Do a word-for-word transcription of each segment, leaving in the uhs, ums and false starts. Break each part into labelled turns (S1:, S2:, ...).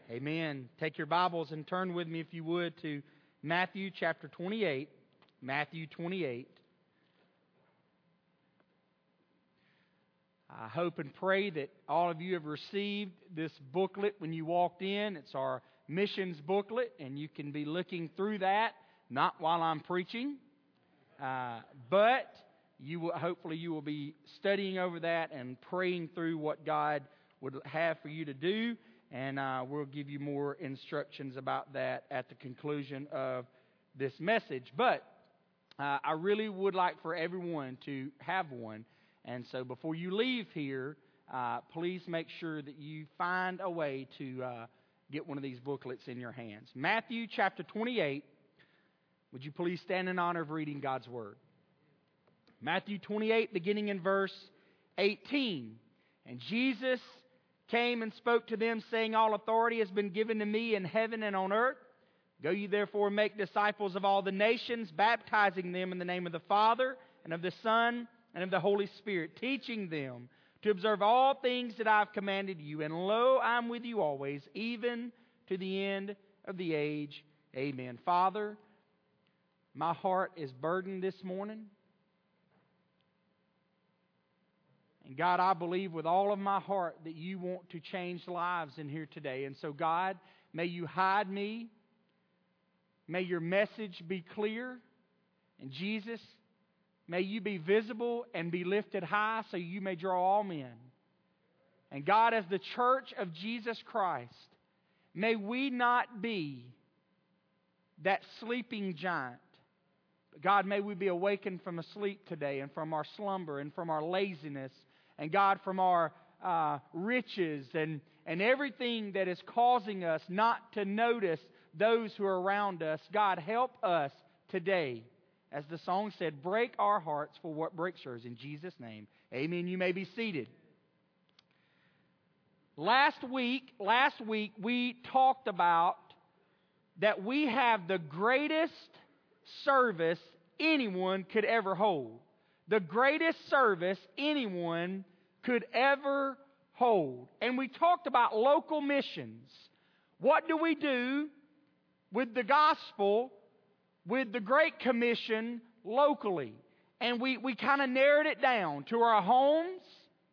S1: Amen. Take your Bibles and turn with me, if you would, to Matthew chapter twenty-eight. Matthew twenty-eight. I hope and pray that all of you have received this booklet when you walked in. It's our missions booklet, and you can be looking through that, not while I'm preaching, uh, but you will, hopefully you will be studying over that and praying through what God would have for you to do. And uh, we'll give you more instructions about that at the conclusion of this message. But uh, I really would like for everyone to have one. And so before you leave here, uh, please make sure that you find a way to uh, get one of these booklets in your hands. Matthew chapter twenty-eight. Would you please stand in honor of reading God's Word? Matthew twenty-eight, beginning in verse eighteen. And Jesus came and spoke to them, saying, All authority has been given to me in heaven and on earth. Go ye therefore and make disciples of all the nations, baptizing them in the name of the Father, and of the Son, and of the Holy Spirit, teaching them to observe all things that I have commanded you. And lo, I am with you always, even to the end of the age. Amen. Father, my heart is burdened this morning. And God, I believe with all of my heart that you want to change lives in here today. And so God, may you hide me. May your message be clear. And Jesus, may you be visible and be lifted high so you may draw all men. And God, as the church of Jesus Christ, may we not be that sleeping giant. But God, may we be awakened from a sleep today and from our slumber and from our laziness. And God, from our uh, riches and, and everything that is causing us not to notice those who are around us. God, help us today. As the song said, break our hearts for what breaks yours. In Jesus' name, amen. You may be seated. Last week, last week we talked about that we have the greatest service anyone could ever hold. The greatest service anyone could ever hold. And we talked about local missions. What do we do with the gospel, with the Great Commission locally? And we, we kind of narrowed it down to our homes,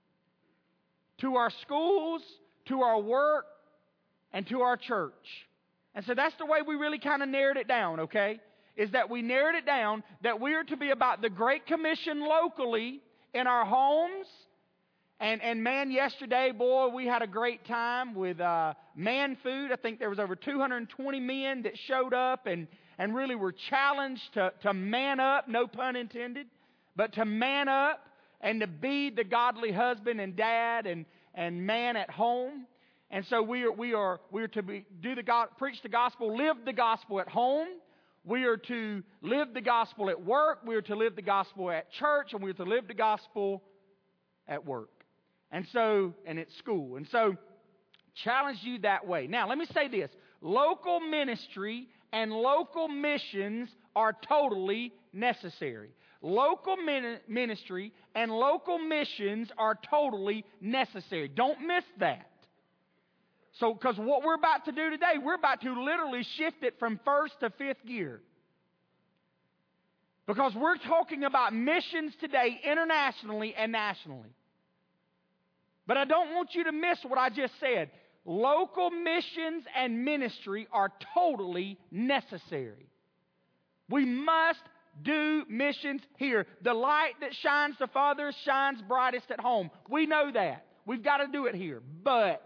S1: to our schools, to our work, and to our church. And so that's the way we really kind of narrowed it down, okay? Is that we narrowed it down that we are to be about the Great Commission locally in our homes. And, and man, yesterday, boy, we had a great time with uh, man food. I think there was over two hundred twenty men that showed up and, and really were challenged to, to man up, no pun intended, but to man up and to be the godly husband and dad and, and man at home. And so we are, we are, we are to be, do the God, preach the gospel, live the gospel at home. We are to live the gospel at work. We are to live the gospel at church. And we are to live the gospel at work. And so, and at school. And so, challenge you that way. Now, let me say this. Local ministry and local missions are totally necessary. Local min- ministry and local missions are totally necessary. Don't miss that. So, because what we're about to do today, we're about to literally shift it from first to fifth gear. Because we're talking about missions today internationally and nationally. But I don't want you to miss what I just said. Local missions and ministry are totally necessary. We must do missions here. The light that shines the farthest shines brightest at home. We know that. We've got to do it here. But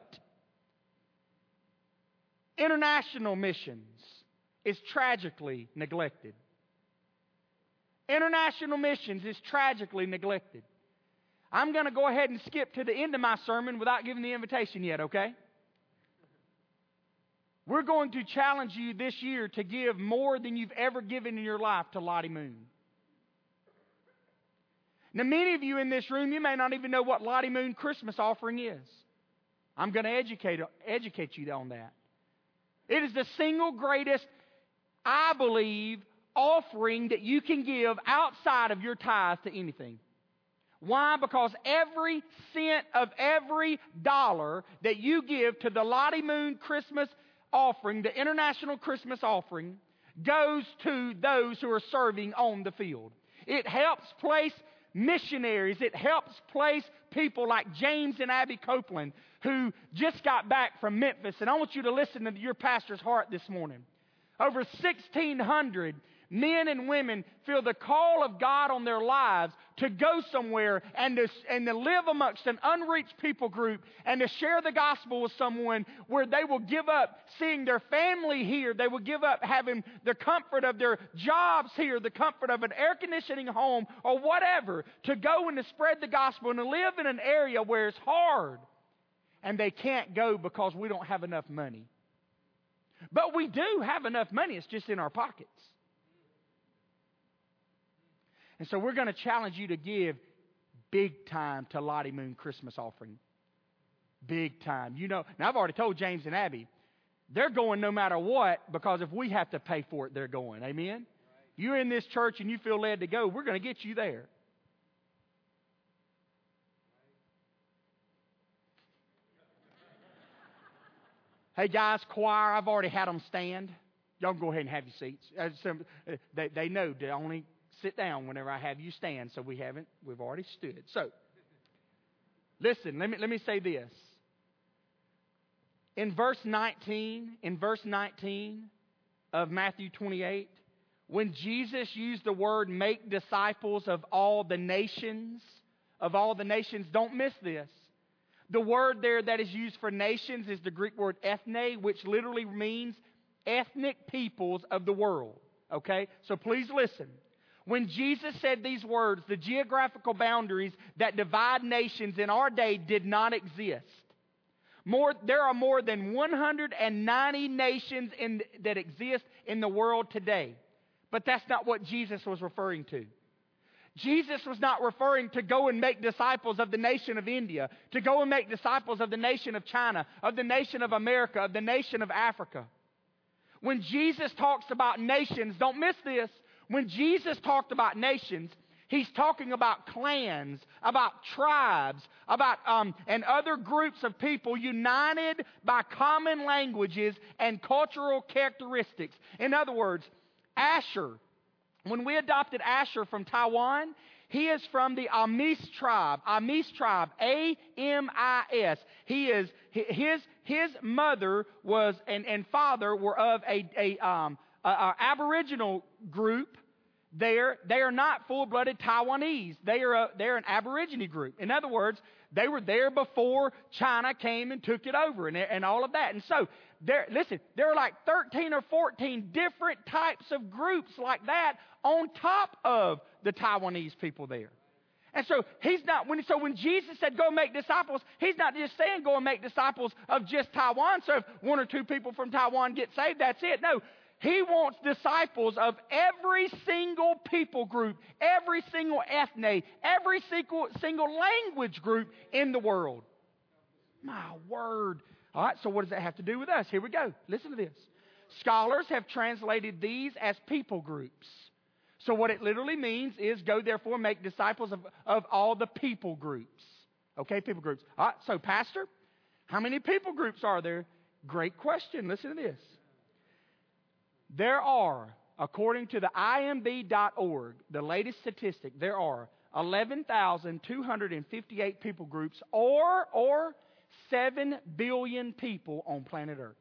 S1: international missions is tragically neglected. International missions is tragically neglected. I'm going to go ahead and skip to the end of my sermon without giving the invitation yet, okay? We're going to challenge you this year to give more than you've ever given in your life to Lottie Moon. Now, many of you in this room, you may not even know what Lottie Moon Christmas offering is. I'm going to educate, educate you on that. It is the single greatest, I believe, offering that you can give outside of your tithe to anything. Why? Because every cent of every dollar that you give to the Lottie Moon Christmas offering, the International Christmas offering, goes to those who are serving on the field. It helps place missionaries. It helps place people like James and Abby Copeland, who just got back from Memphis. And I want you to listen to your pastor's heart this morning. Over sixteen hundred men and women feel the call of God on their lives to go somewhere and to, and to live amongst an unreached people group and to share the gospel with someone where they will give up seeing their family here. They will give up having the comfort of their jobs here, the comfort of an air conditioning home or whatever, to go and to spread the gospel and to live in an area where it's hard. And they can't go because we don't have enough money. But we do have enough money. It's just in our pockets. And so we're going to challenge you to give big time to Lottie Moon Christmas offering. Big time. You know, now I've already told James and Abby, they're going no matter what, because if we have to pay for it, they're going. Amen? Right. You're in this church and you feel led to go, we're going to get you there. Hey guys, choir, I've already had them stand. Y'all can go ahead and have your seats. They, they know to only sit down whenever I have you stand, so we haven't, we've already stood. So, listen, let me, let me say this. In verse nineteen, in verse nineteen of Matthew twenty-eight, when Jesus used the word make disciples of all the nations, of all the nations, don't miss this. The word there that is used for nations is the Greek word ethne, which literally means ethnic peoples of the world. Okay? So please listen. When Jesus said these words, the geographical boundaries that divide nations in our day did not exist. More, there are more than one hundred ninety nations in, that exist in the world today. But that's not what Jesus was referring to. Jesus was not referring to go and make disciples of the nation of India, to go and make disciples of the nation of China, of the nation of America, of the nation of Africa. When Jesus talks about nations, don't miss this. When Jesus talked about nations, He's talking about clans, about tribes, about um, and other groups of people united by common languages and cultural characteristics. In other words, Asher, when we adopted Asher from Taiwan, he is from the Amis tribe. Amis tribe, A M I S. He is his his mother was and, and father were of a a um a, a Aboriginal group. There, they are not full-blooded Taiwanese. They are a, they're an Aborigine group. In other words, they were there before China came and took it over and, and all of that. And so, there, listen, there are like thirteen or fourteen different types of groups like that on top of the Taiwanese people there. And so he's not when so when Jesus said go make disciples, he's not just saying go and make disciples of just Taiwan. So if one or two people from Taiwan get saved, that's it. No. He wants disciples of every single people group, every single ethne, every single, single language group in the world. My word. All right, so what does that have to do with us? Here we go. Listen to this. Scholars have translated these as people groups. So what it literally means is go therefore make disciples of, of all the people groups. Okay, people groups. All right, so pastor, how many people groups are there? Great question. Listen to this. There are, according to the I M B dot org, the latest statistic, there are eleven thousand two hundred fifty-eight people groups or, or seven billion people on planet Earth.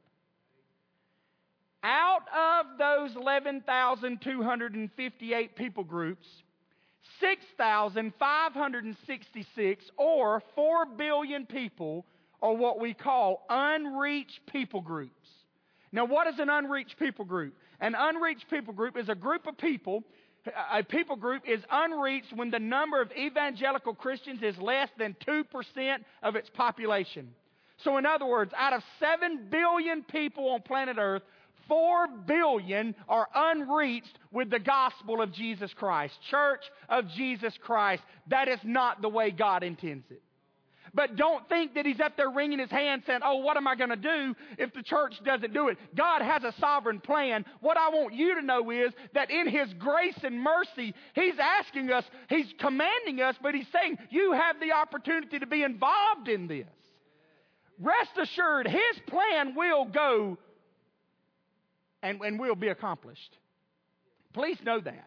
S1: Out of those eleven thousand two hundred fifty-eight people groups, six thousand five hundred sixty-six or four billion people are what we call unreached people groups. Now, what is an unreached people group? An unreached people group is a group of people. A people group is unreached when the number of evangelical Christians is less than two percent of its population. So, in other words, out of seven billion people on planet Earth, four billion are unreached with the gospel of Jesus Christ. Church of Jesus Christ. That is not the way God intends it. But don't think that he's up there wringing his hands saying, oh, what am I going to do if the church doesn't do it? God has a sovereign plan. What I want you to know is that in his grace and mercy, he's asking us, he's commanding us, but he's saying you have the opportunity to be involved in this. Rest assured, his plan will go and, and will be accomplished. Please know that.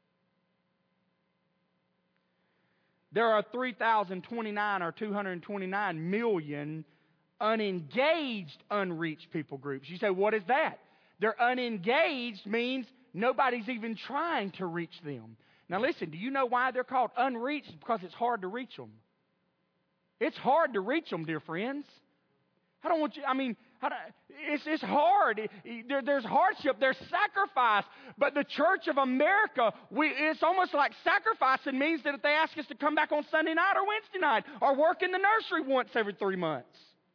S1: There are three thousand twenty-nine or two hundred twenty-nine million unengaged, unreached people groups. You say, what is that? They're unengaged means nobody's even trying to reach them. Now listen, do you know why they're called unreached? It's because it's hard to reach them. It's hard to reach them, dear friends. I don't want you, I mean, I don't, it's, it's hard. It, there, there's hardship, there's sacrifice. But the Church of America, we, it's almost like sacrificing means that if they ask us to come back on Sunday night or Wednesday night or work in the nursery once every three months.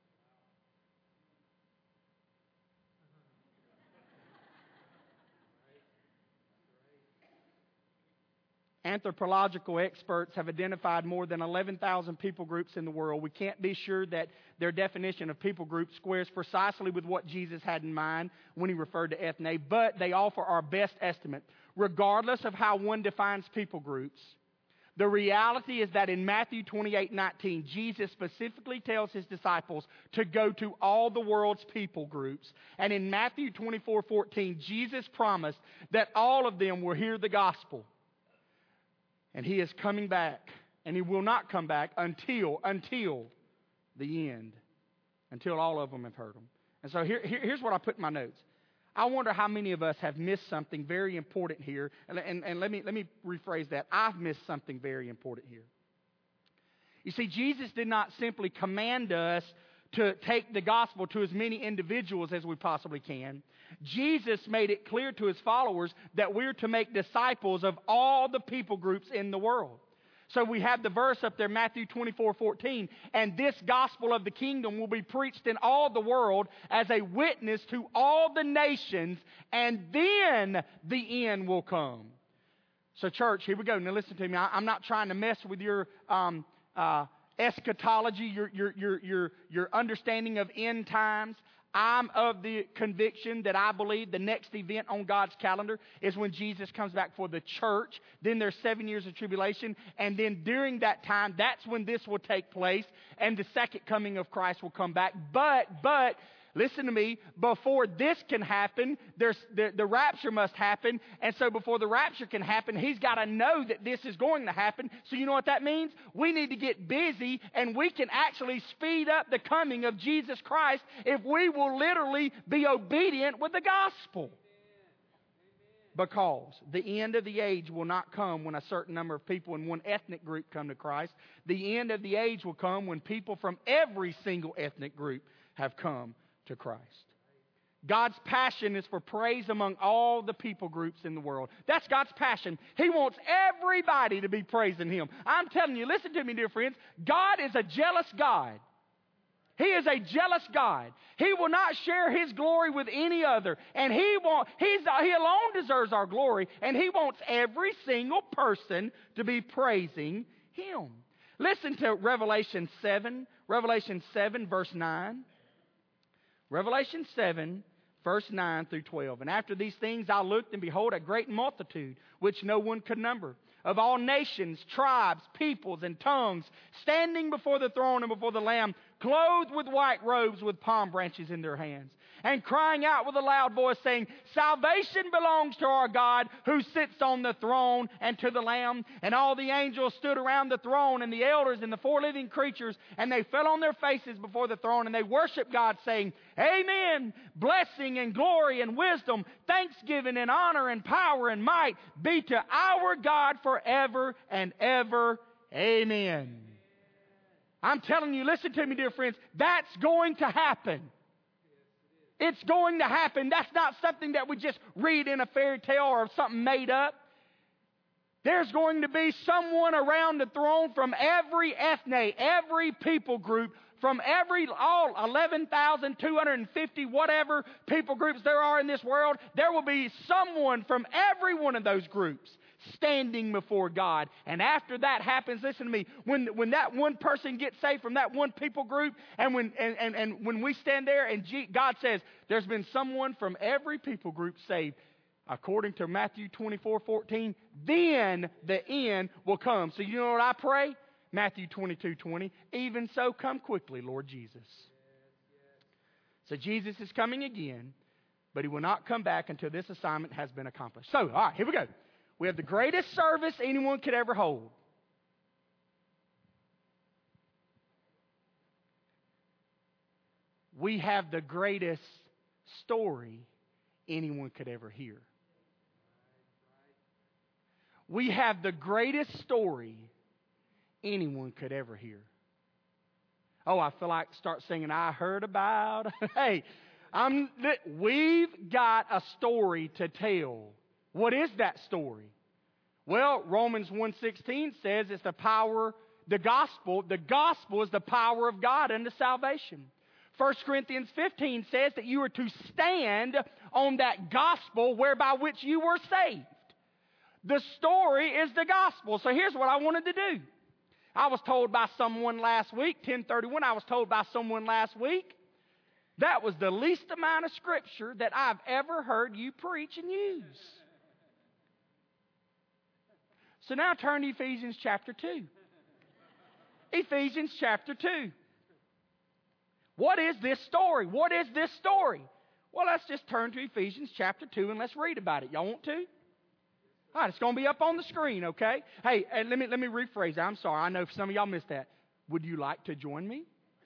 S1: Anthropological experts have identified more than eleven thousand people groups in the world. We can't be sure that their definition of people group squares precisely with what Jesus had in mind when he referred to ethne, but they offer our best estimate. Regardless of how one defines people groups, the reality is that in Matthew twenty-eight nineteen, Jesus specifically tells his disciples to go to all the world's people groups. And in Matthew twenty-four fourteen, Jesus promised that all of them will hear the gospel. And he is coming back, and he will not come back until, until the end, until all of them have heard him. And so here, here, here's what I put in my notes. I wonder how many of us have missed something very important here. And, and, and let me, let me rephrase that. I've missed something very important here. You see, Jesus did not simply command us to take the gospel to as many individuals as we possibly can. Jesus made it clear to his followers that we're to make disciples of all the people groups in the world. So we have the verse up there, Matthew twenty-four fourteen, and this gospel of the kingdom will be preached in all the world as a witness to all the nations, and then the end will come. So church, here we go. Now listen to me. I, I'm not trying to mess with your um, uh, eschatology, your, your, your, your, your understanding of end times. I'm of the conviction that I believe the next event on God's calendar is when Jesus comes back for the church. Then there's seven years of tribulation. And then during that time, that's when this will take place. And the second coming of Christ will come back. But, but, listen to me, before this can happen, there's the, the rapture must happen. And so before the rapture can happen, he's got to know that this is going to happen. So you know what that means? We need to get busy, and we can actually speed up the coming of Jesus Christ if we will literally be obedient with the gospel. Because the end of the age will not come when a certain number of people in one ethnic group come to Christ. The end of the age will come when people from every single ethnic group have come to Christ. God's passion is for praise among all the people groups in the world. That's God's passion. He wants everybody to be praising him. I'm telling you, listen to me, dear friends. God is a jealous God. He is a jealous God. He will not share his glory with any other. And he want, he's, he alone deserves our glory. And he wants every single person to be praising him. Listen to Revelation seven. Revelation seven, verse nine. Revelation seven, verse nine through twelve. And after these things I looked, and behold, a great multitude, which no one could number, of all nations, tribes, peoples, and tongues, standing before the throne and before the Lamb, clothed with white robes with palm branches in their hands, and crying out with a loud voice, saying, salvation belongs to our God who sits on the throne and to the Lamb. And all the angels stood around the throne, and the elders and the four living creatures, and they fell on their faces before the throne, and they worshiped God, saying, Amen. Blessing and glory and wisdom, thanksgiving and honor and power and might be to our God forever and ever. Amen. I'm telling you, listen to me, dear friends, that's going to happen. It's going to happen. That's not something that we just read in a fairy tale or something made up. There's going to be someone around the throne from every ethne, every people group, from every, all eleven thousand two hundred fifty whatever people groups there are in this world. There will be someone from every one of those groups standing before God. And after that happens, listen to me, when, when that one person gets saved from that one people group, and when, and, and, and when we stand there and G, God says, there's been someone from every people group saved, according to Matthew twenty-four fourteen, then the end will come. So you know what I pray? Matthew twenty-two twenty, even so come quickly, Lord Jesus. So Jesus is coming again, but He will not come back until this assignment has been accomplished. So, all right, here we go. We have the greatest service anyone could ever hold. We have the greatest story anyone could ever hear. We have the greatest story anyone could ever hear. Oh, I feel like start singing, I heard about. Hey, I'm, we've got a story to tell. What is that story? Well, Romans one sixteen says it's the power, the gospel. The gospel is the power of God unto salvation. First Corinthians fifteen says that you are to stand on that gospel whereby which you were saved. The story is the gospel. So here's what I wanted to do. I was told by someone last week, ten thirty-one, I was told by someone last week, that was the least amount of scripture that I've ever heard you preach and use. So now turn to Ephesians chapter two. Ephesians chapter two. What is this story? What is this story? Well, let's just turn to Ephesians chapter two and let's read about it. Y'all want to? All right, it's going to be up on the screen, okay? Hey, and let me let me rephrase that. I'm sorry. I know some of y'all missed that. Would you like to join me?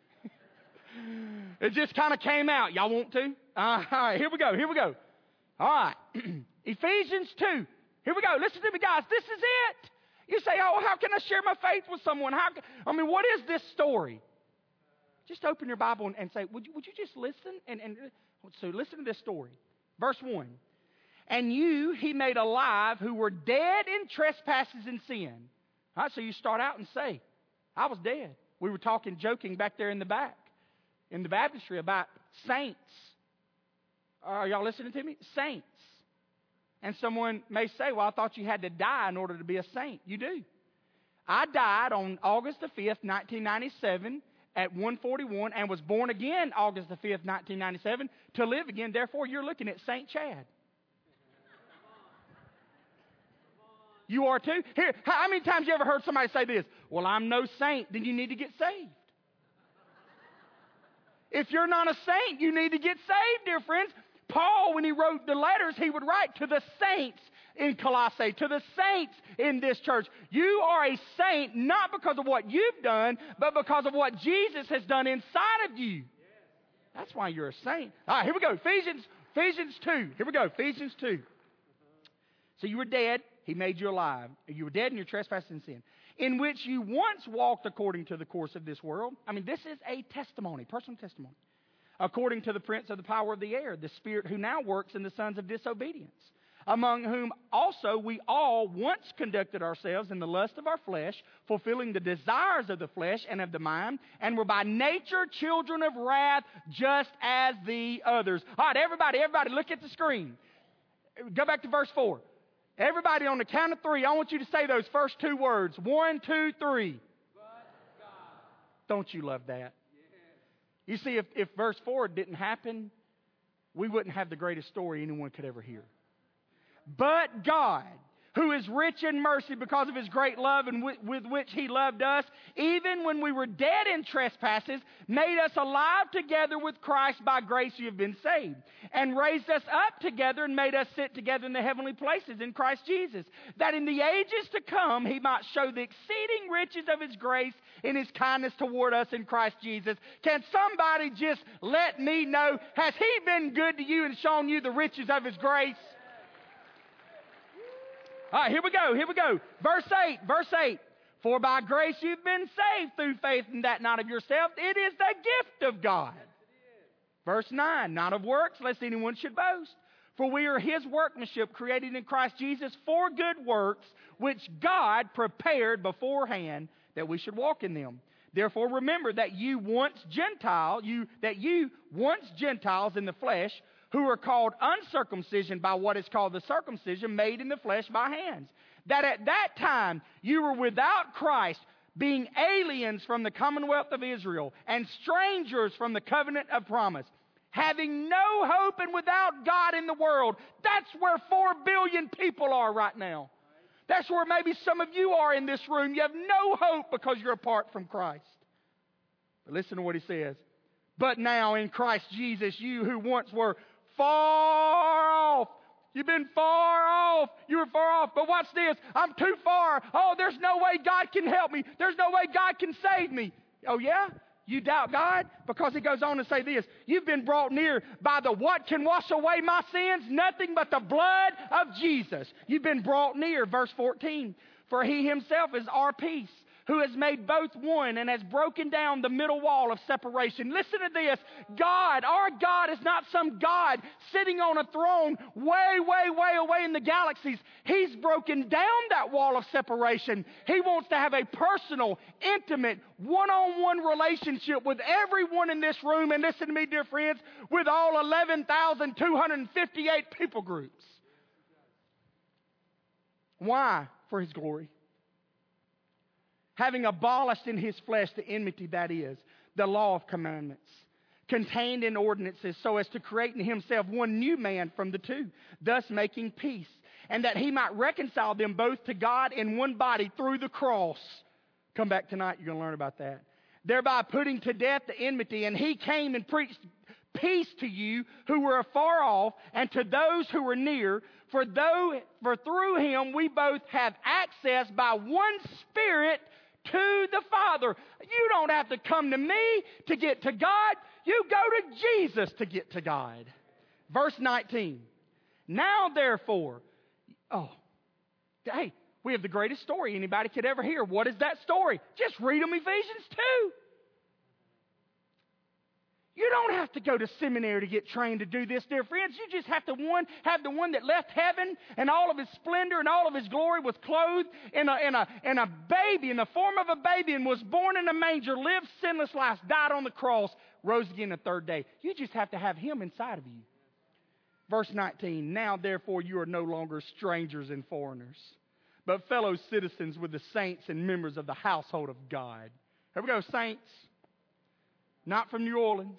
S1: It just kind of came out. Y'all want to? Uh, all right, here we go. Here we go. All right. Ephesians two. Here we go. Listen to me, guys. This is it. You say, oh, how can I share my faith with someone? How? Can, I mean, what is this story? Just open your Bible and, and say, would you, would you just listen? And, and so listen to this story. Verse one. And you he made alive who were dead in trespasses and sin. All right, so you start out and say, I was dead. We were talking, joking back there in the back, in the baptistry about saints. Are y'all listening to me? Saints. And someone may say, well, I thought you had to die in order to be a saint. You do. I died on August the fifth, nineteen ninety-seven at one forty-one and was born again August the fifth, nineteen ninety-seven to live again. Therefore, you're looking at Saint Chad. You are too? Here, how many times you ever heard somebody say this? Well, I'm no saint, then you need to get saved. If you're not a saint, you need to get saved, dear friends. Paul, when he wrote the letters, he would write to the saints in Colossae, to the saints in this church. You are a saint not because of what you've done, but because of what Jesus has done inside of you. That's why you're a saint. All right, here we go. Ephesians, Ephesians two. Here we go. Ephesians two. So you were dead. He made you alive. You were dead in your trespasses and sin, in which you once walked according to the course of this world. I mean, this is a testimony, personal testimony. According to the prince of the power of the air, the spirit who now works in the sons of disobedience, among whom also we all once conducted ourselves in the lust of our flesh, fulfilling the desires of the flesh and of the mind, and were by nature children of wrath, just as the others. All right, everybody, everybody, look at the screen. Go back to verse four. Everybody, on the count of three, I want you to say those first two words. One, two, three. But God. Don't you love that? Yeah. You see, if, if verse four didn't happen, we wouldn't have the greatest story anyone could ever hear. But God, who is rich in mercy because of His great love and with, with which He loved us, even when we were dead in trespasses, made us alive together with Christ. By grace you have been saved, and raised us up together and made us sit together in the heavenly places in Christ Jesus, that in the ages to come He might show the exceeding riches of His grace in His kindness toward us in Christ Jesus. Can somebody just let me know, has He been good to you and shown you the riches of His grace? All right, here we go, here we go. Verse eight, verse eight. For by grace you've been saved through faith, and that not of yourself. It is the gift of God. Verse nine, not of works, lest anyone should boast. For we are His workmanship, created in Christ Jesus for good works, which God prepared beforehand that we should walk in them. Therefore remember that you once Gentile, you that you once Gentiles in the flesh, who are called uncircumcision by what is called the circumcision made in the flesh by hands, that at that time you were without Christ, being aliens from the commonwealth of Israel and strangers from the covenant of promise, having no hope and without God in the world. That's where four billion people are right now. That's where maybe some of you are in this room. You have no hope because you're apart from Christ. But listen to what he says. But now in Christ Jesus, you who once were far off. You've been far off. You were far off. But watch this. I'm too far. Oh, there's no way God can help me. There's no way God can save me. Oh, yeah? You doubt God? Because he goes on to say this. You've been brought near by the what can wash away my sins? Nothing but the blood of Jesus. You've been brought near. Verse fourteen. For he himself is our peace, who has made both one and has broken down the middle wall of separation. Listen to this. God, our God is not some God sitting on a throne way, way, way away in the galaxies. He's broken down that wall of separation. He wants to have a personal, intimate, one-on-one relationship with everyone in this room. And listen to me, dear friends, with all eleven thousand two hundred fifty-eight people groups. Why? For His glory. Having abolished in His flesh the enmity, that is, the law of commandments, contained in ordinances, so as to create in Himself one new man from the two, thus making peace, and that He might reconcile them both to God in one body through the cross. Come back tonight, you're going to learn about that. Thereby putting to death the enmity, and He came and preached peace to you who were afar off, and to those who were near. For though, for through Him we both have access by one Spirit to the Father. You don't have to come to me to get to God. You go to Jesus to get to God. Verse nineteen. Now therefore, oh, hey, we have the greatest story anybody could ever hear. What is that story? Just read them Ephesians two. You don't have to go to seminary to get trained to do this, dear friends. You just have to one have the one that left heaven and all of His splendor and all of His glory, was clothed in a, in a, in a baby, in the form of a baby, and was born in a manger, lived sinless life, died on the cross, rose again the third day. You just have to have Him inside of you. Verse nineteen, now therefore you are no longer strangers and foreigners, but fellow citizens with the saints and members of the household of God. Here we go, saints. Not from New Orleans.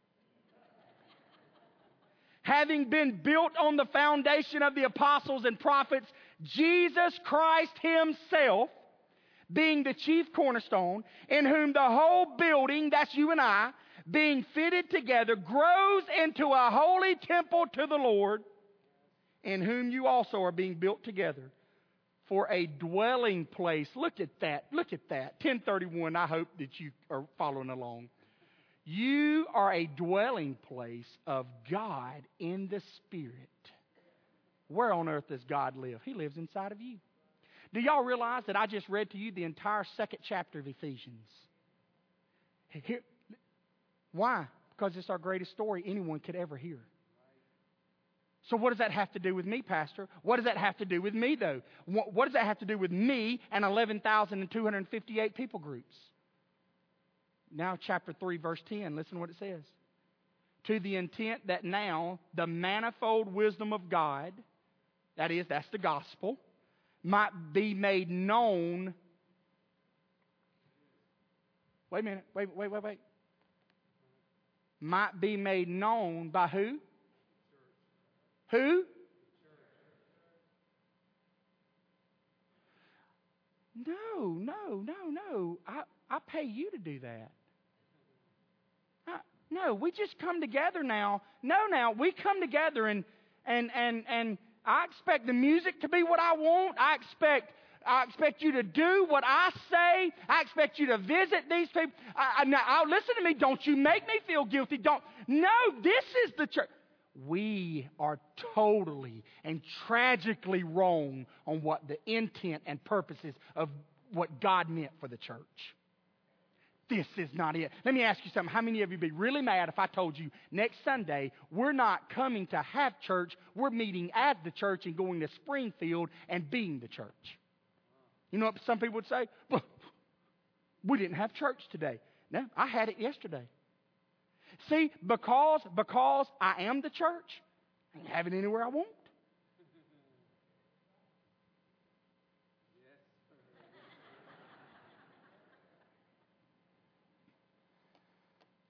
S1: Having been built on the foundation of the apostles and prophets, Jesus Christ Himself being the chief cornerstone, in whom the whole building, that's you and I, being fitted together, grows into a holy temple to the Lord, in whom you also are being built together for a dwelling place. Look at that. Look at that. ten thirty-one. I hope that you are following along. You are a dwelling place of God in the Spirit. Where on earth does God live? He lives inside of you. Do y'all realize that I just read to you the entire second chapter of Ephesians? Here, why? Because it's our greatest story anyone could ever hear. So what does that have to do with me, Pastor? What does that have to do with me, though? What, what does that have to do with me and eleven thousand two hundred fifty-eight people groups? Now chapter three, verse ten, listen to what it says. To the intent that now the manifold wisdom of God, that is, that's the gospel, might be made known. Wait a minute, wait, wait, wait, wait. Might be made known by who? Who? No, no, no, no. I, I pay you to do that. I, no, we just come together now. No, now, we come together and, and, and, and I expect the music to be what I want. I expect I expect you to do what I say. I expect you to visit these people. I, I, now, listen to me. Don't you make me feel guilty. Don't. No, this is the church. We are totally and tragically wrong on what the intent and purposes of what God meant for the church. This is not it. Let me ask you something. How many of you would be really mad if I told you next Sunday we're not coming to have church, we're meeting at the church and going to Springfield and being the church? You know what some people would say? Well, we didn't have church today. No, I had it yesterday. See, because, because I am the church, I can have it anywhere I want.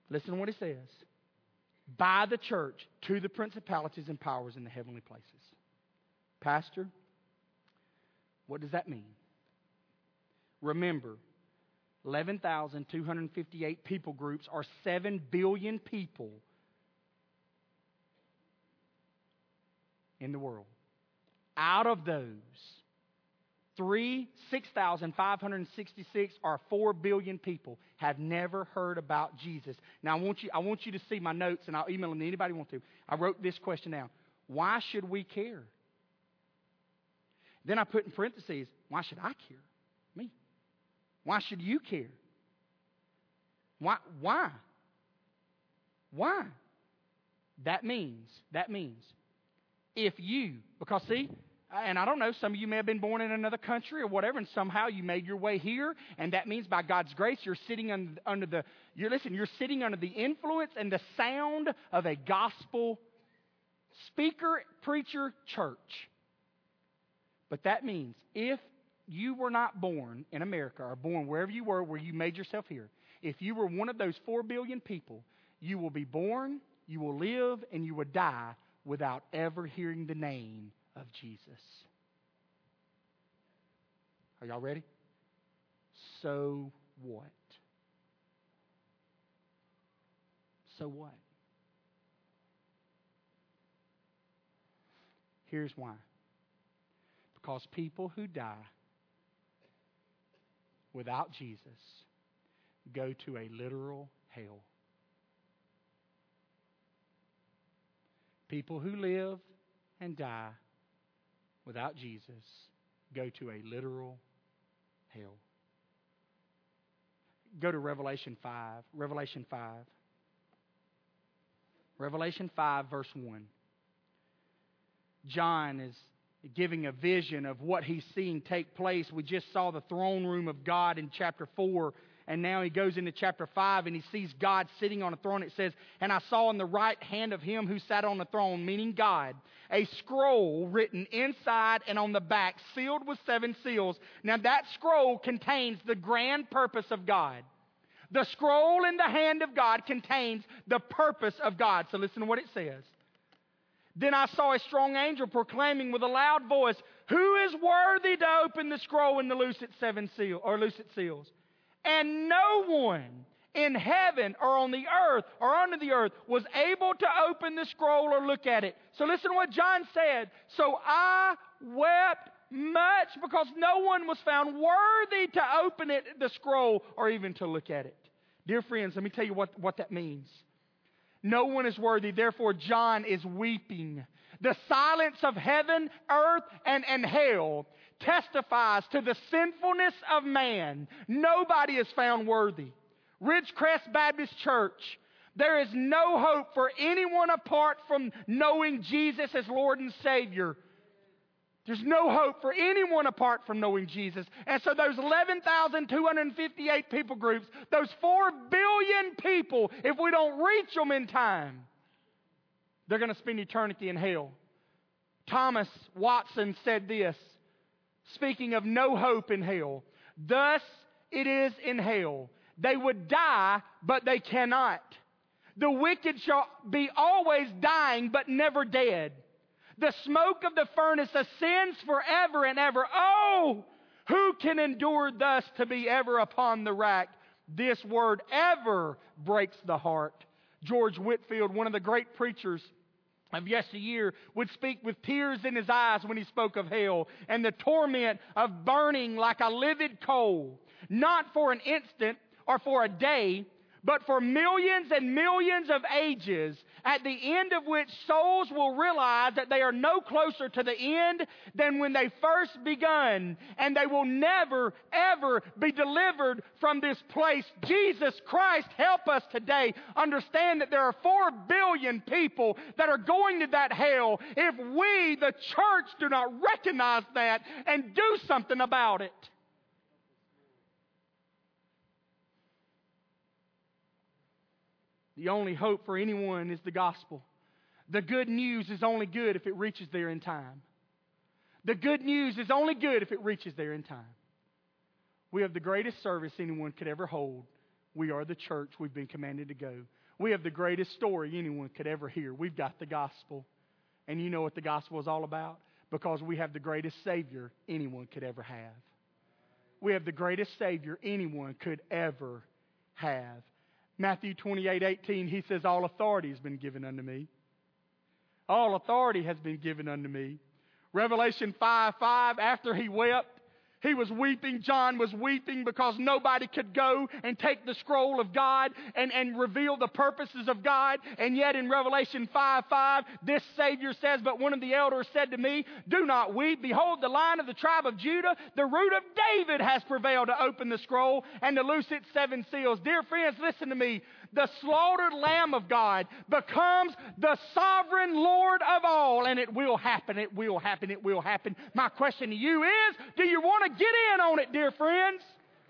S1: Listen to what he says. By the church to the principalities and powers in the heavenly places. Pastor, what does that mean? Remember, eleven thousand two hundred fifty-eight people groups are seven billion people in the world. Out of those, three, six thousand five hundred sixty-six or four billion people have never heard about Jesus. Now, I want you, I want you to see my notes, and I'll email them to anybody who wants to. I wrote this question down. Why should we care? Then I put in parentheses, why should I care? Me. Why should you care? Why? Why? Why? That means, that means, if you, because see, and I don't know, some of you may have been born in another country or whatever, and somehow you made your way here, and that means by God's grace you're sitting under, under the, you're listen, you're sitting under the influence and the sound of a gospel speaker, preacher, church. But that means if you were not born in America or born wherever you were, where you made yourself here, if you were one of those four billion people, you will be born, you will live, and you will die without ever hearing the name of Jesus. Are y'all ready? So what? So what? Here's why. Because people who die without Jesus go to a literal hell. People who live and die without Jesus go to a literal hell. Go to Revelation five. Revelation five. Revelation five, verse one. John is giving a vision of what he's seeing take place. We just saw the throne room of God in chapter four, and now he goes into chapter five and he sees God sitting on a throne. It says, and I saw in the right hand of him who sat on the throne, meaning God, a scroll written inside and on the back, sealed with seven seals. Now that scroll contains the grand purpose of God. The scroll in the hand of God contains the purpose of God. So listen to what it says. Then I saw a strong angel proclaiming with a loud voice, who is worthy to open the scroll and to loose its seven seal or loose its seals? And no one in heaven or on the earth or under the earth was able to open the scroll or look at it. So listen to what John said. So I wept much because no one was found worthy to open it, the scroll, or even to look at it. Dear friends, let me tell you what, what that means. No one is worthy, therefore John is weeping. The silence of heaven, earth, and, and hell testifies to the sinfulness of man. Nobody is found worthy. Ridgecrest Baptist Church, there is no hope for anyone apart from knowing Jesus as Lord and Savior. There's no hope for anyone apart from knowing Jesus. And so those eleven thousand two hundred fifty-eight people groups, those four billion people, if we don't reach them in time, they're going to spend eternity in hell. Thomas Watson said this, speaking of no hope in hell. Thus it is in hell. They would die, but they cannot. The wicked shall be always dying, but never dead. The smoke of the furnace ascends forever and ever. Oh, who can endure thus to be ever upon the rack? This word ever breaks the heart. George Whitefield, one of the great preachers of yesteryear, would speak with tears in his eyes when he spoke of hell and the torment of burning like a livid coal, not for an instant or for a day, but for millions and millions of ages, at the end of which souls will realize that they are no closer to the end than when they first begun, and they will never, ever be delivered from this place. Jesus Christ, help us today understand that there are four billion people that are going to that hell if we, the church, do not recognize that and do something about it. The only hope for anyone is the gospel. The good news is only good if it reaches there in time. The good news is only good if it reaches there in time. We have the greatest service anyone could ever hold We are the church we've been commanded to go. We have the greatest story anyone could ever hear. We've got the gospel. And you know what the gospel is all about? Because we have the greatest Savior anyone could ever have. We have the greatest Savior anyone could ever have. Matthew twenty-eight eighteen, He says, all authority has been given unto me. All authority has been given unto me. Revelation five five, after He wept, He was weeping. John was weeping because nobody could go and take the scroll of God and, and reveal the purposes of God. And yet in Revelation five five, this Savior says, but one of the elders said to me, do not weep. Behold, the Lion of the tribe of Judah, the root of David, has prevailed to open the scroll and to loose its seven seals. Dear friends, listen to me. The slaughtered Lamb of God becomes the sovereign Lord of all. And it will happen, it will happen, it will happen. My question to you is, do you want to get in on it, dear friends?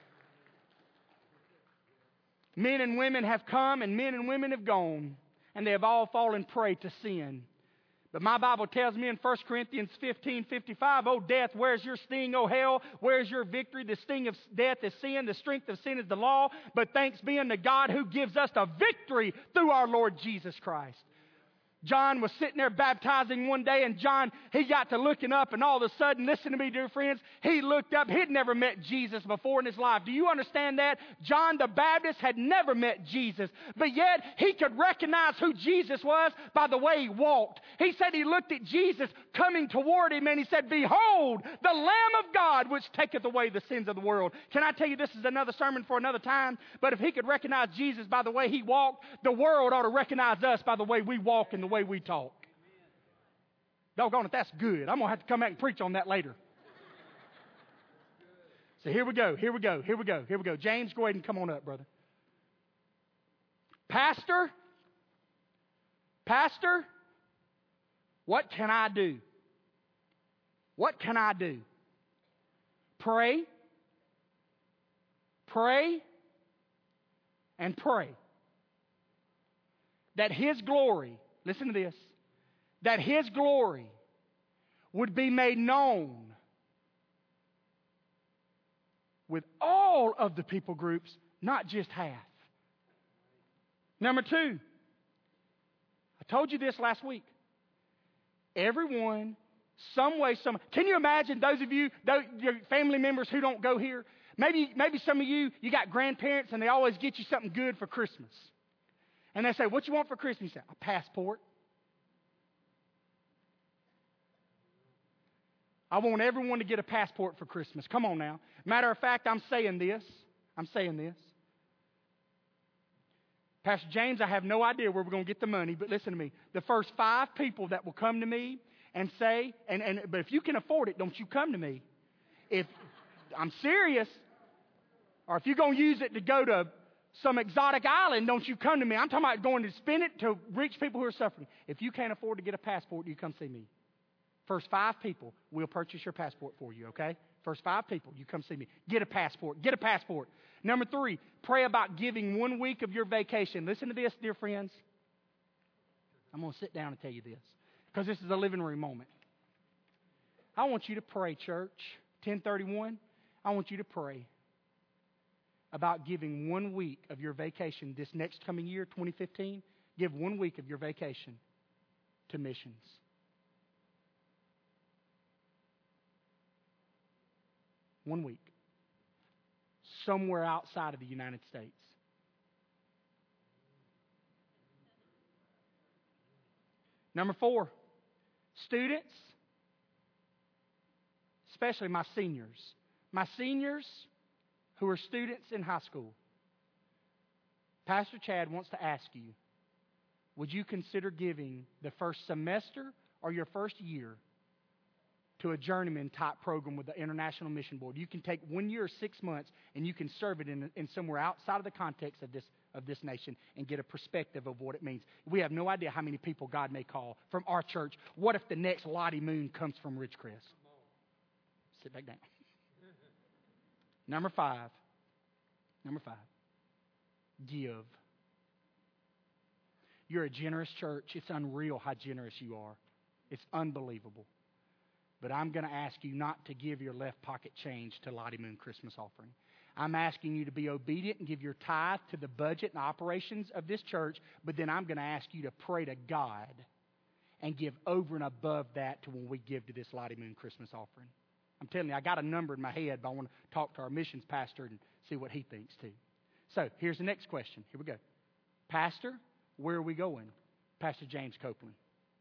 S1: Men and women have come and men and women have gone. And they have all fallen prey to sin. But my Bible tells me in First Corinthians fifteen fifty-five, O death, where's your sting? O hell, where's your victory? The sting of death is sin. The strength of sin is the law. But thanks be unto God who gives us the victory through our Lord Jesus Christ. John was sitting there baptizing one day, and John, he got to looking up, and all of a sudden, listen to me, dear friends, he looked up. He'd never met Jesus before in his life. Do you understand that? John the Baptist had never met Jesus, but yet he could recognize who Jesus was by the way he walked. He said he looked at Jesus coming toward him, and he said, behold, the Lamb of God, which taketh away the sins of the world. Can I tell you, this is another sermon for another time, but if he could recognize Jesus by the way he walked, the world ought to recognize us by the way we walk in the way we talk. Doggone it, that's good. I'm going to have to come back and preach on that later. So here we go, here we go, here we go, here we go. James, go ahead and come on up, brother. Pastor, Pastor, what can I do? What can I do? Pray, pray, and pray that His glory, listen to this, that His glory would be made known with all of the people groups, not just half. Number two, I told you this last week. Everyone, some way, some. Can you imagine those of you, those, your family members who don't go here? Maybe, maybe some of you, you got grandparents and they always get you something good for Christmas. And they say, what you want for Christmas? You say, a passport. I want everyone to get a passport for Christmas. Come on now. Matter of fact, I'm saying this. I'm saying this. Pastor James, I have no idea where we're going to get the money, but listen to me. The first five people that will come to me and say, and, and but if you can afford it, don't you come to me. If I'm serious, or if you're going to use it to go to some exotic island, don't you come to me. I'm talking about going to spend it to reach people who are suffering. If you can't afford to get a passport, you come see me. First five people will purchase your passport for you, okay? First five people, you come see me. Get a passport. Get a passport. Number three, pray about giving one week of your vacation. Listen to this, dear friends. I'm going to sit down and tell you this because this is a living room moment. I want you to pray, church. ten thirty-one, I want you to pray about giving one week of your vacation this next coming year, twenty fifteen. Give one week of your vacation to missions. One week. Somewhere outside of the United States. Number four, students, especially my seniors. My seniors who are students in high school. Pastor Chad wants to ask you, would you consider giving the first semester or your first year to a journeyman type program with the International Mission Board? You can take one year or six months and you can serve it in, in somewhere outside of the context of this, of this nation and get a perspective of what it means. We have no idea how many people God may call from our church. What if the next Lottie Moon comes from Ridgecrest? Sit back down. Number five. Number five. Give. You're a generous church. It's unreal how generous you are. It's unbelievable. But I'm going to ask you not to give your left pocket change to Lottie Moon Christmas offering. I'm asking you to be obedient and give your tithe to the budget and operations of this church, but then I'm going to ask you to pray to God and give over and above that to when we give to this Lottie Moon Christmas offering. I'm telling you, I got a number in my head, but I want to talk to our missions pastor and see what he thinks too. So here's the next question. Here we go. Pastor, where are we going? Pastor James Copeland.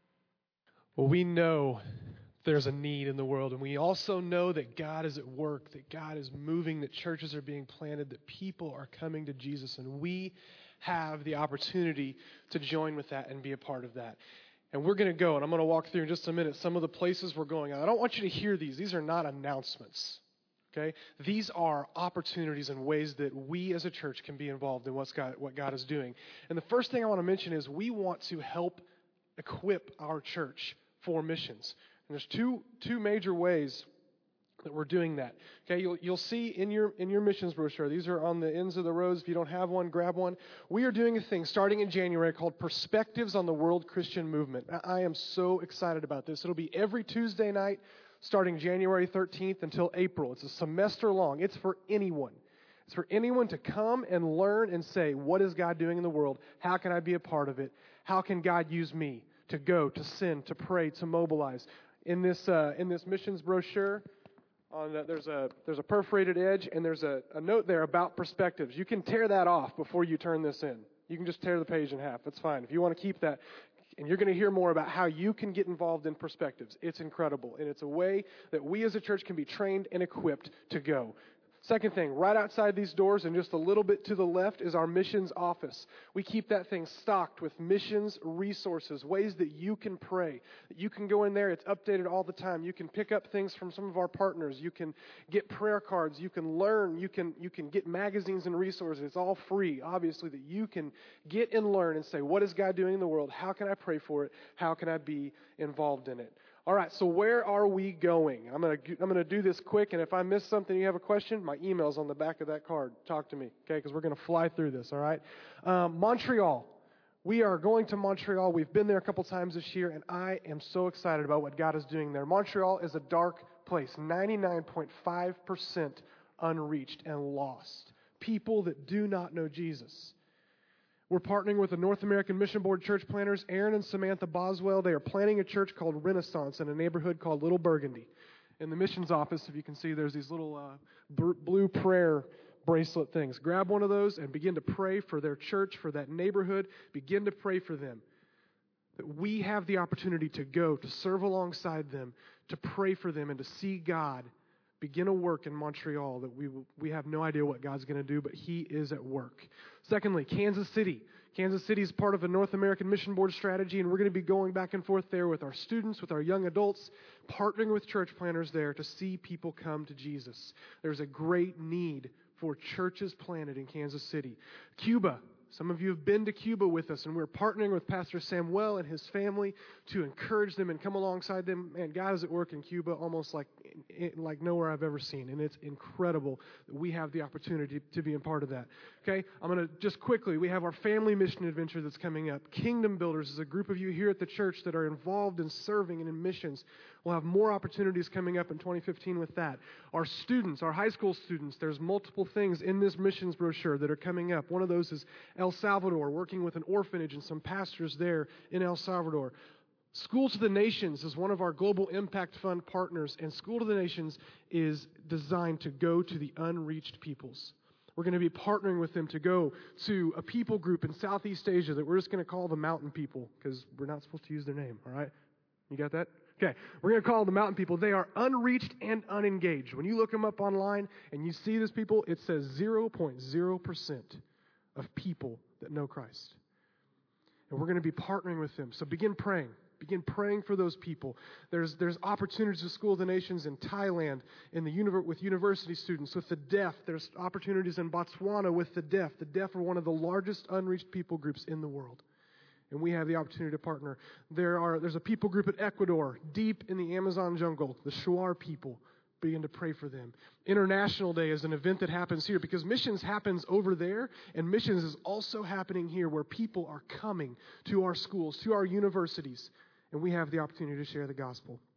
S2: Well, we know there's a need in the world, and we also know that God is at work, that God is moving, that churches are being planted, that people are coming to Jesus, and we have the opportunity to join with that and be a part of that. And we're going to go, and I'm going to walk through in just a minute some of the places we're going. I don't want you to hear these. These are not announcements, okay? These are opportunities and ways that we as a church can be involved in what's God, what God is doing. And the first thing I want to mention is we want to help equip our church for missions. And there's two two major ways that we're doing that. Okay, you'll you'll see in your in your missions brochure. These are on the ends of the rows. If you don't have one, grab one. We are doing a thing starting in January called Perspectives on the World Christian Movement. I am so excited about this. It'll be every Tuesday night starting January thirteenth until April. It's a semester long. It's for anyone. It's for anyone to come and learn and say, what is God doing in the world? How can I be a part of it? How can God use me to go, to send, to pray, to mobilize? In this uh, in this missions brochure, on the, there's a there's a perforated edge, and there's a, a note there about perspectives. You can tear that off before you turn this in. You can just tear the page in half. That's fine. If you want to keep that, and you're going to hear more about how you can get involved in perspectives. It's incredible, and it's a way that we as a church can be trained and equipped to go. Second thing, right outside these doors and just a little bit to the left is our missions office. We keep that thing stocked with missions resources, ways that you can pray. That you can go in there, it's updated all the time. You can pick up things from some of our partners. You can get prayer cards. You can learn. You can, you can get magazines and resources. It's all free, obviously, that you can get and learn and say, what is God doing in the world? How can I pray for it? How can I be involved in it? All right, so where are we going? I'm going to I'm going to do this quick, and if I miss something, you have a question, my email's on the back of that card. Talk to me, okay, because we're going to fly through this, all right? Um, Montreal. We are going to Montreal. We've been there a couple times this year, and I am so excited about what God is doing there. Montreal is a dark place, ninety-nine point five percent unreached and lost. People that do not know Jesus. We're partnering with the North American Mission Board church planters, Aaron and Samantha Boswell. They are planning a church called Renaissance in a neighborhood called Little Burgundy. In the missions office, if you can see, there's these little uh, b- blue prayer bracelet things. Grab one of those and begin to pray for their church, for that neighborhood. Begin to pray for them. That we have the opportunity to go, to serve alongside them, to pray for them, and to see God begin a work in Montreal that we we have no idea what God's going to do, but He is at work. Secondly, Kansas City. Kansas City is part of a North American Mission Board strategy, and we're going to be going back and forth there with our students, with our young adults, partnering with church planters there to see people come to Jesus. There's a great need for churches planted in Kansas City. Cuba. Some of you have been to Cuba with us, and we're partnering with Pastor Samuel and his family to encourage them and come alongside them. Man, God is at work in Cuba almost like like nowhere I've ever seen, and it's incredible that we have the opportunity to be a part of that. Okay, I'm going to just quickly, we have our family mission adventure that's coming up. Kingdom Builders is a group of you here at the church that are involved in serving and in missions. We'll have more opportunities coming up in twenty fifteen with that. Our students, our high school students, there's multiple things in this missions brochure that are coming up. One of those is El Salvador, working with an orphanage and some pastors there in El Salvador. School to the Nations is one of our Global Impact Fund partners, and School to the Nations is designed to go to the unreached peoples. We're going to be partnering with them to go to a people group in Southeast Asia that we're just going to call the Mountain People, because we're not supposed to use their name, all right? You got that? Okay, we're going to call them the Mountain People. They are unreached and unengaged. When you look them up online and you see this people, it says zero point zero percent of people that know Christ. And we're going to be partnering with them. So begin praying. Begin praying for those people. There's there's opportunities to School of the Nations in Thailand, in the univer- with university students, with the deaf. There's opportunities in Botswana with the deaf. The deaf are one of the largest unreached people groups in the world. And we have the opportunity to partner. There are there's a people group in Ecuador, deep in the Amazon jungle, the Shuar people. Begin to pray for them. International Day is an event that happens here because missions happens over there, and missions is also happening here where people are coming to our schools, to our universities, and we have the opportunity to share the gospel.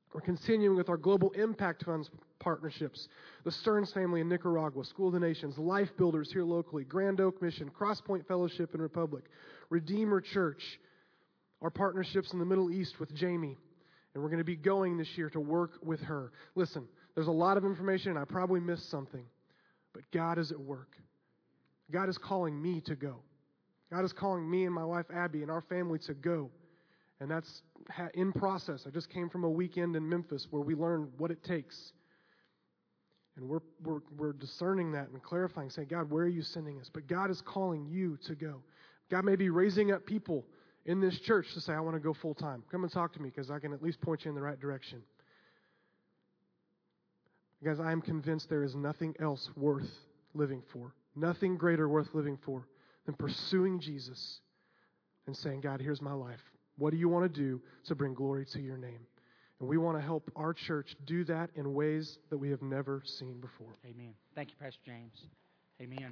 S2: We're continuing with our Global Impact Funds partnerships. The Stearns family in Nicaragua, School of the Nations, Life Builders here locally, Grand Oak Mission, Crosspoint Fellowship in Republic, Redeemer Church, our partnerships in the Middle East with Jamie. And we're going to be going this year to work with her. Listen, there's a lot of information and I probably missed something. But God is at work. God is calling me to go. God is calling me and my wife Abby and our family to go. And that's in process. I just came from a weekend in Memphis where we learned what it takes. And we're, we're, we're discerning that and clarifying, saying, God, where are you sending us? But God is calling you to go. God may be raising up people in this church to say, I want to go full time. Come and talk to me because I can at least point you in the right direction. Guys, I am convinced there is nothing else worth living for. Nothing greater worth living for than pursuing Jesus and saying, God, here's my life. What do you want to do to bring glory to your name? And we want to help our church do that in ways that we have never seen before.
S1: Amen. Thank you, Pastor James. Amen.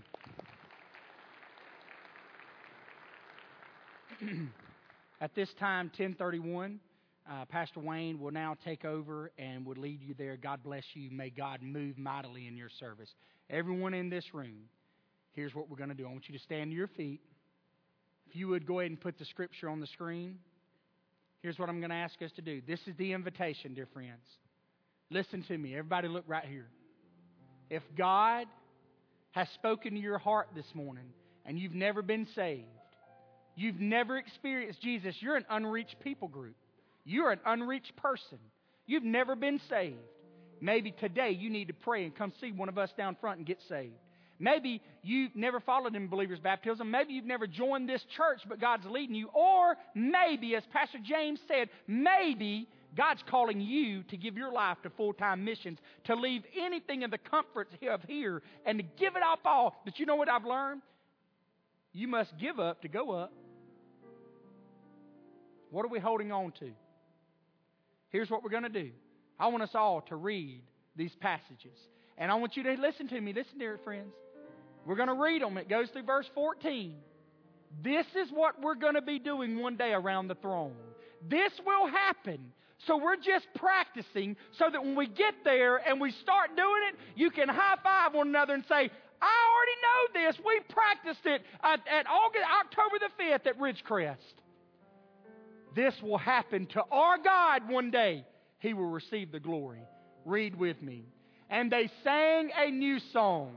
S1: At this time, ten thirty-one, uh, Pastor Wayne will now take over and will lead you there. God bless you. May God move mightily in your service. Everyone in this room, here's what we're going to do. I want you to stand to your feet. If you would go ahead and put the scripture on the screen. Here's what I'm going to ask us to do. This is the invitation, dear friends. Listen to me. Everybody look right here. If God has spoken to your heart this morning and you've never been saved, you've never experienced Jesus, you're an unreached people group. You're an unreached person. You've never been saved. Maybe today you need to pray and come see one of us down front and get saved. Maybe you've never followed in believer's baptism. Maybe you've never joined this church, but God's leading you. Or maybe, as Pastor James said, maybe God's calling you to give your life to full-time missions, to leave anything in the comforts of here and to give it up all. But you know what I've learned? You must give up to go up. What are we holding on to? Here's what we're going to do. I want us all to read these passages. And I want you to listen to me. Listen, dear friends. We're going to read them. It goes through verse fourteen. This is what we're going to be doing one day around the throne. This will happen. So we're just practicing so that when we get there and we start doing it, you can high-five one another and say, I already know this. We practiced it at, at August, October the fifth at Ridgecrest. This will happen to our God one day. He will receive the glory. Read with me. And they sang a new song.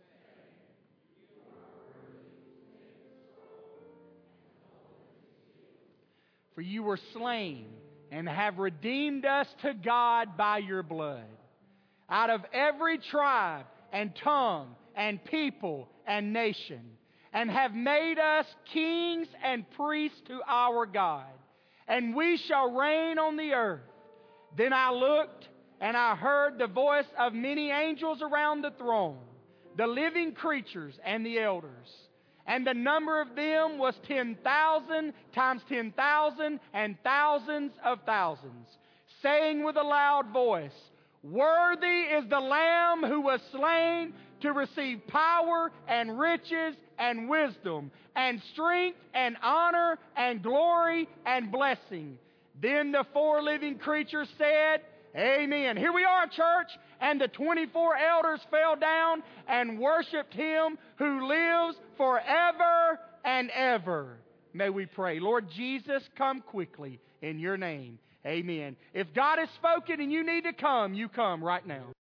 S1: For you were slain and have redeemed us to God by your blood. Out of every tribe and tongue and people and nation. And have made us kings and priests to our God. And we shall reign on the earth. Then I looked and I heard the voice of many angels around the throne, the living creatures and the elders. And the number of them was ten thousand times ten thousand and thousands of thousands, saying with a loud voice, Worthy is the Lamb who was slain to receive power and riches and wisdom and strength and honor and glory and blessing. Then the four living creatures said, Amen. Here we are, church. And the twenty-four elders fell down and worshiped Him who lives forever and ever. May we pray. Lord Jesus, come quickly in your name. Amen. If God has spoken and you need to come, you come right now.